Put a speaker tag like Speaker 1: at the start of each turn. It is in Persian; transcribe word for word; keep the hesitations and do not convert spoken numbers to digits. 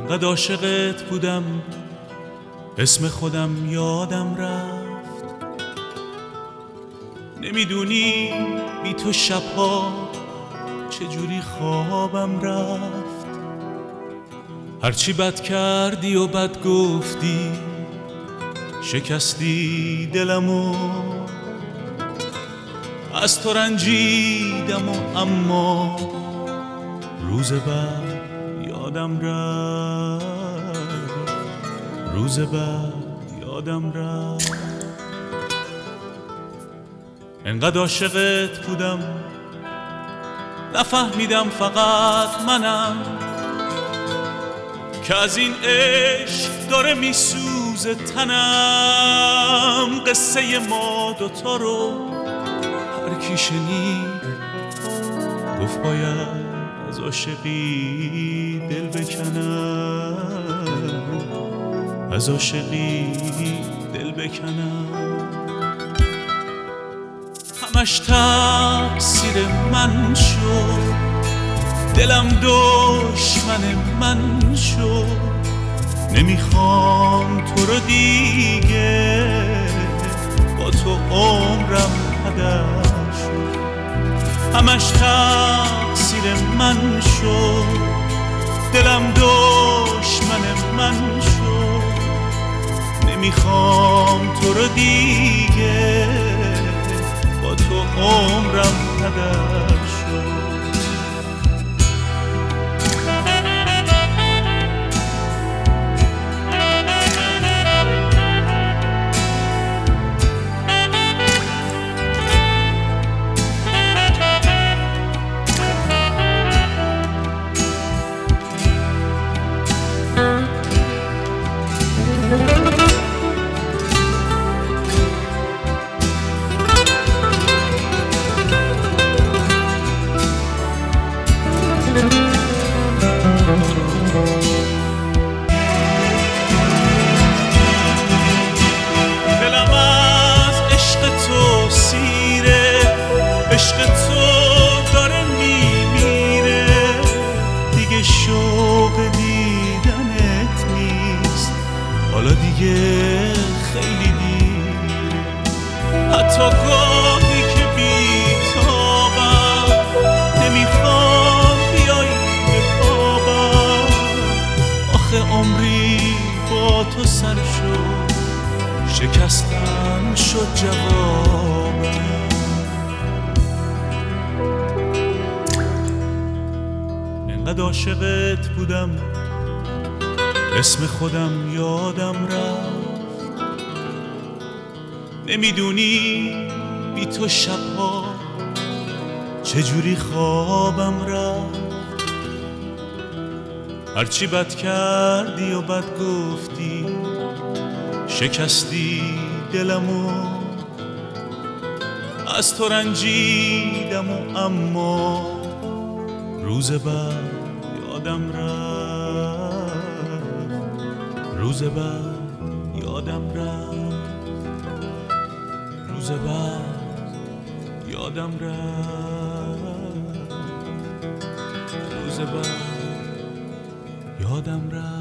Speaker 1: انقدر عاشقت بودم اسم خودم یادم رفت. نمیدونی بی تو شبها چجوری خوابم رفت. هرچی بد کردی و بد گفتی شکستی دلمو، از تو رنجیدم و اما روز بعد یادم رفت، روز بعد یادم رفت. انقدر عاشقت بودم نفهمیدم فقط منم که از این عشق داره میسوزه تنم. قصه ما دوتا رو هر کی شنید گفت باید از عاشقی دل بکنم، از عاشقی دل بکنم. همش تقصیر من شد، دلم دشمن من شد. نمیخوام تو رو دیگه، با تو عمرم هدر شد. همش تقصیر من شد، دلم دشمن من شد. نمیخوام تو رو دیگه، با تو عمرم هدر شد. دلم از عشق تو سیره، عشق تو داره میمیره. دیگه شوق دیدنت نیست، حالا دیگه خیلی دیره. حتی گاهی که بیتابم نمیخوام بیای بخوابم. آخه عمری با تو سر شد، شکستن شد جوابم. انقدر عاشقت بودم اسم خودم یادم رفت. نمیدونی بی تو شبها چجوری خوابم رفت. هرچی بد کردی و بد گفتی شکستی دلمو، از تو رنجیدم و اما روز بعد یادم رفت، روز بعد یادم رفت، روز بعد یادم رفت، روز بعد یادم رفت.